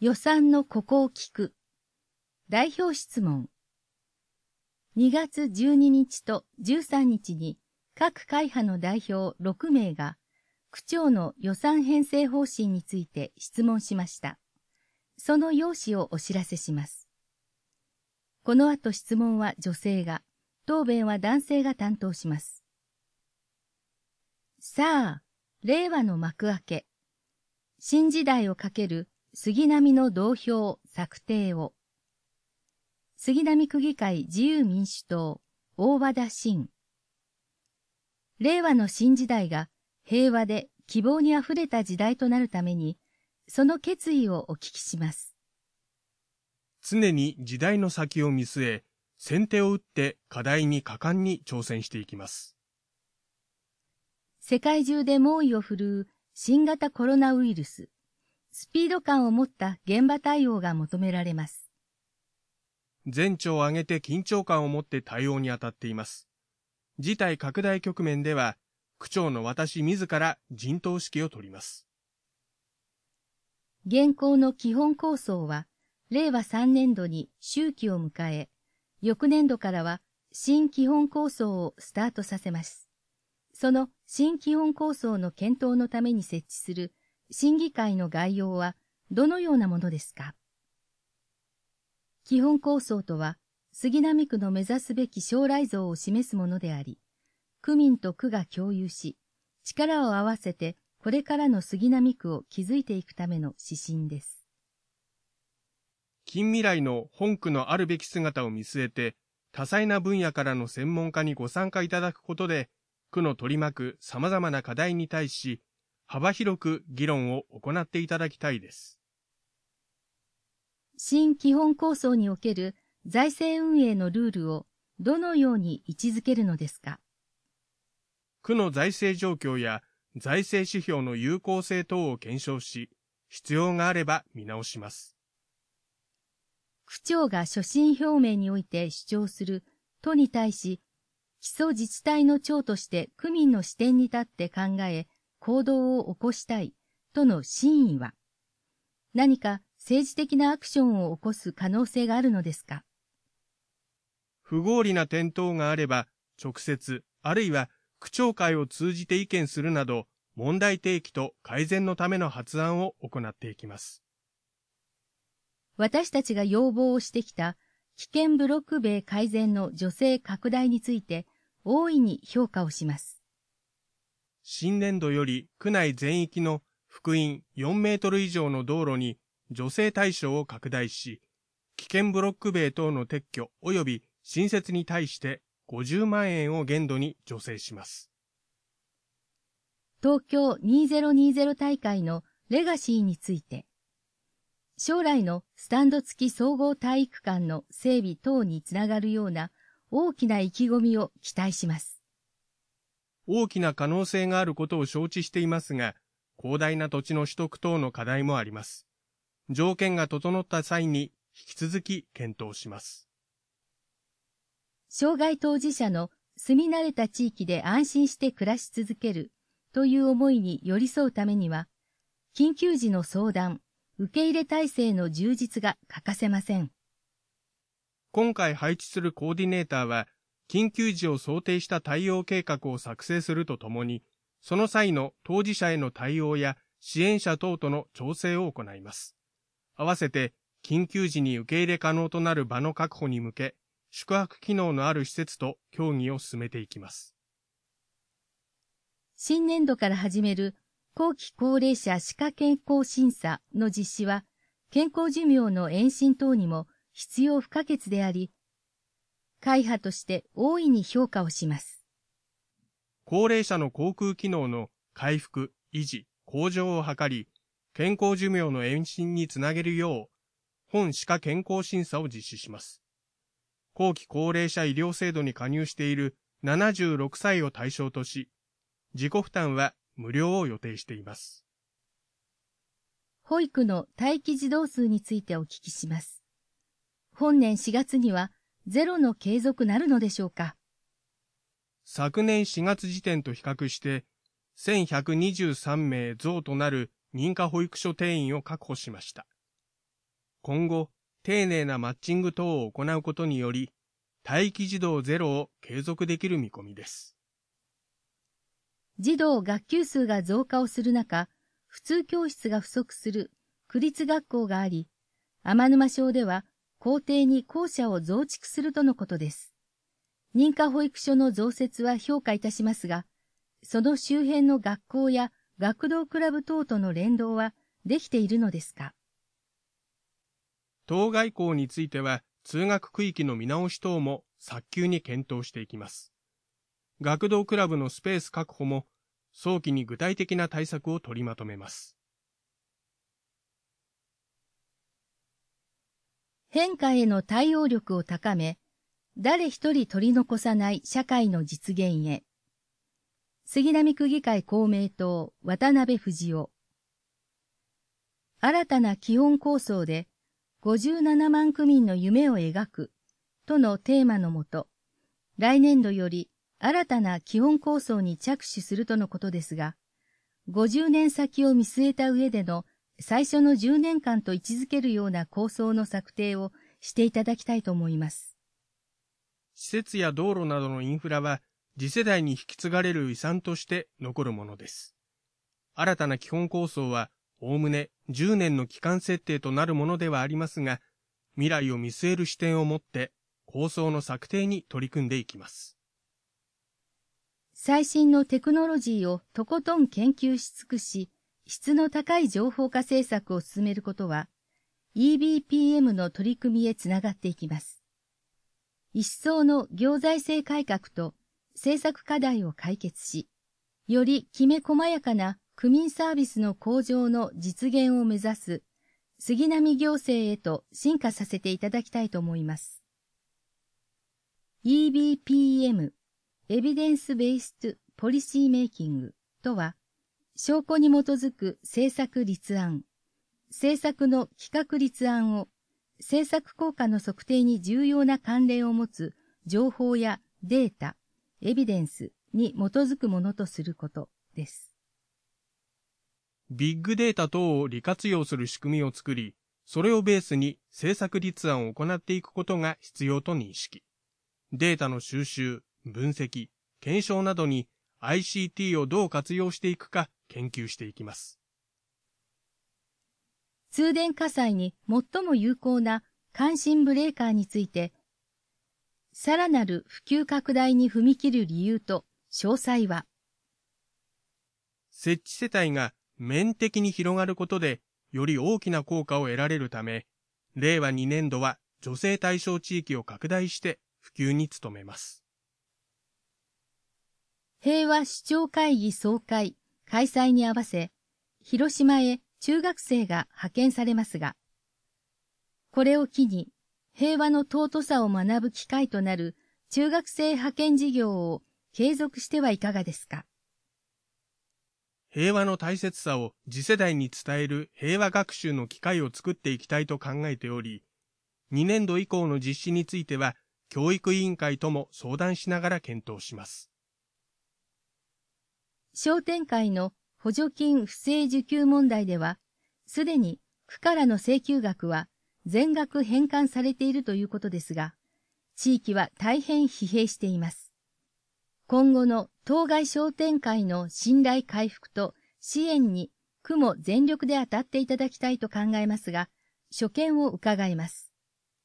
予算のここを聞く。代表質問。2月12日と13日に各会派の代表6名が区長の予算編成方針について質問しました。その要旨をお知らせします。この後質問は女性が、答弁は男性が担当します。さあ、令和の幕開け。新時代をかける杉並の道標策定を。杉並区議会自由民主党、大和田伸。令和の新時代が平和で希望にあふれた時代となるために、その決意をお聞きします。 常に時代の先を見据え、先手を打って課題に果敢に挑戦していきます。 世界中で猛威を振るう新型コロナウイルス、スピード感を持った現場対応が求められます。 全庁を挙げて緊張感を持って対応に当たっています。事態拡大局面では、区長の私自ら陣頭指揮を取ります。 現行の基本構想は、令和3年度に周期を迎え、翌年度からは新基本構想をスタートさせます。その新基本構想の検討のために設置する審議会の概要はどのようなものですか？基本構想とは、杉並区の目指すべき将来像を示すものであり、区民と区が共有し、力を合わせてこれからの杉並区を築いていくための指針です。 近未来の本区のあるべき姿を見据えて、多彩な分野からの専門家にご参加いただくことで、区の取り巻く様々な課題に対し、幅広く議論を行っていただきたいです。 新基本構想における財政運営のルールをどのように位置づけるのですか？ 区の財政状況や財政指標の有効性等を検証し、必要があれば見直します。 区長が所信表明において主張する都に対し、基礎自治体の長として区民の視点に立って考え、行動を起こしたいとの真意は、何か政治的なアクションを起こす可能性があるのですか？ 不合理な点等があれば、直接、あるいは区長会を通じて意見するなど、問題提起と改善のための発案を行っていきます。 私たちが要望をしてきた危険ブロック塀改善の助成拡大について大いに評価をします。 新年度より区内全域の幅員4メートル以上の道路に助成対象を拡大し、危険ブロック塀等の撤去及び新設に対して50万円を限度に助成します。 東京2020大会のレガシーについて、将来のスタンド付き総合体育館の整備等につながるような大きな意気込みを期待します。 大きな可能性があることを承知していますが、広大な土地の取得等の課題もあります。条件が整った際に引き続き検討します。 障害当事者の住み慣れた地域で安心して暮らし続けるという思いに寄り添うためには、緊急時の相談、受け入れ体制の充実が欠かせません。 今回配置するコーディネーターは、緊急時を想定した対応計画を作成するとともに、その際の当事者への対応や支援者等との調整を行います。合わせて、緊急時に受け入れ可能となる場の確保に向け、宿泊機能のある施設と協議を進めていきます。 新年度から始める後期高齢者歯科健康審査の実施は、健康寿命の延伸等にも必要不可欠であり、会派として大いに評価をします。 高齢者の口腔機能の回復、維持、向上を図り、健康寿命の延伸につなげるよう、本歯科健康審査を実施します。後期高齢者医療制度に加入している76歳を対象とし、自己負担は無料を予定しています。 保育の待機児童数についてお聞きします。本年4月にはゼロの継続なるのでしょうか？ 昨年4月時点と比較して、1123名増となる認可保育所定員を確保しました。 今後、丁寧なマッチング等を行うことにより、待機児童ゼロを継続できる見込みです。 児童学級数が増加をする中、普通教室が不足する区立学校があり、天沼町では校庭に校舎を増築するとのことです。認可保育所の増設は評価いたしますが、その周辺の学校や学童クラブ等との連動はできているのですか。 当該校については、通学区域の見直し等も早急に検討していきます。学童クラブのスペース確保も早期に具体的な対策を取りまとめます。 変化への対応力を高め、誰一人取り残さない社会の実現へ。杉並区議会公明党渡辺藤夫。新たな基本構想で57万区民の夢を描くとのテーマのもと、来年度より新たな基本構想に着手するとのことですが、50年先を見据えた上での最初の10年間と位置づけるような構想の策定をしていただきたいと思います。 施設や道路などのインフラは次世代に引き継がれる遺産として残るものです。新たな基本構想はおおむね10年の期間設定となるものではありますが、未来を見据える視点を持って構想の策定に取り組んでいきます。 最新のテクノロジーをとことん研究し尽くし、質の高い情報化政策を進めることは、EBPM の取り組みへつながっていきます。一層の行財政改革と政策課題を解決し、よりきめ細やかな区民サービスの向上の実現を目指す杉並行政へと進化させていただきたいと思います。EBPM、エビデンスベースドポリシーメイキングとは、証拠に基づく政策立案、政策の企画立案を政策効果の測定に重要な関連を持つ情報やデータ、エビデンスに基づくものとすることです。 ビッグデータ等を利活用する仕組みを作り、それをベースに政策立案を行っていくことが必要と認識。データの収集、分析、検証などに ICT をどう活用していくか研究していきます。 通電火災に最も有効な感震ブレーカーについて、さらなる普及拡大に踏み切る理由と詳細は、 設置世帯が面的に広がることで、より大きな効果を得られるため、令和2年度は助成対象地域を拡大して普及に努めます。 平和首長会議総会開催に合わせ、広島へ中学生が派遣されますが、これを機に平和の尊さを学ぶ機会となる中学生派遣事業を継続してはいかがですか。 平和の大切さを次世代に伝える平和学習の機会を作っていきたいと考えており、2年度以降の実施については、教育委員会とも相談しながら検討します。 商店会の補助金不正受給問題では、すでに区からの請求額は全額返還されているということですが、地域は大変疲弊しています。今後の当該商店会の信頼回復と支援に区も全力で当たっていただきたいと考えますが、所見を伺います。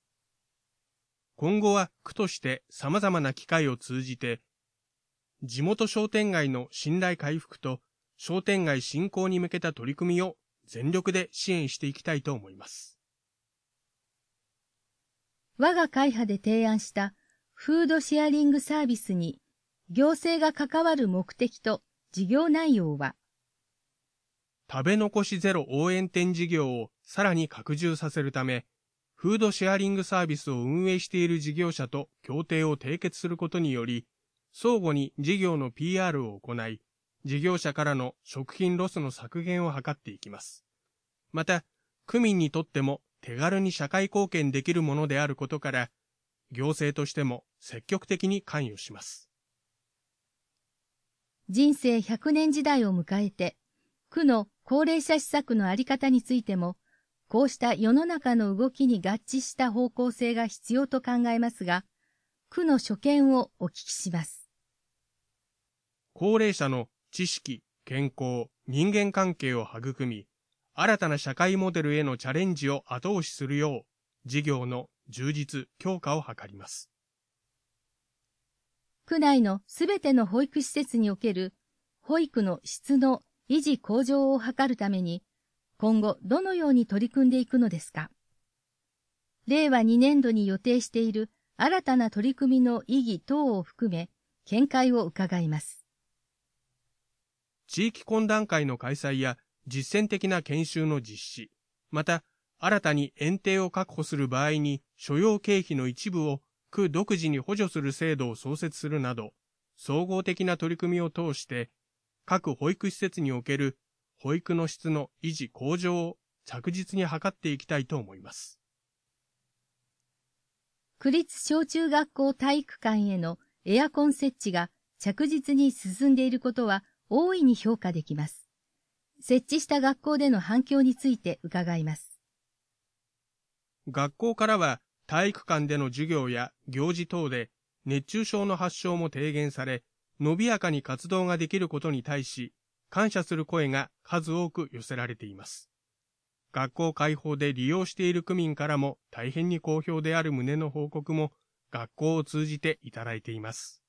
今後は区として様々な機会を通じて、地元商店街の信頼回復と商店街振興に向けた取り組みを全力で支援していきたいと思います。 我が会派で提案したフードシェアリングサービスに行政が関わる目的と事業内容は、 食べ残しゼロ応援店事業をさらに拡充させるため、フードシェアリングサービスを運営している事業者と協定を締結することにより、相互に事業の PR を行い、事業者からの食品ロスの削減を図っていきます。また、区民にとっても手軽に社会貢献できるものであることから、行政としても積極的に関与します。 人生100年時代を迎えて、区の高齢者施策のあり方についても、 こうした世の中の動きに合致した方向性が必要と考えますが、区の所見をお聞きします。 高齢者の知識、健康、人間関係を育み、新たな社会モデルへのチャレンジを後押しするよう、事業の充実・強化を図ります。 区内のすべての保育施設における保育の質の維持向上を図るために、今後どのように取り組んでいくのですか。令和2年度に予定している新たな取り組みの意義等を含め、見解を伺います。 地域懇談会の開催や実践的な研修の実施、また新たに園庭を確保する場合に所要経費の一部を区独自に補助する制度を創設するなど、総合的な取り組みを通して、各保育施設における保育の質の維持向上を着実に図っていきたいと思います。 区立小中学校体育館へのエアコン設置が着実に進んでいることは大いに評価できます。設置した学校での反響について伺います。 学校からは体育館での授業や行事等で熱中症の発症も低減され、伸びやかに活動ができることに対し、感謝する声が数多く寄せられています。学校開放で利用している区民からも大変に好評である旨の報告も学校を通じていただいています。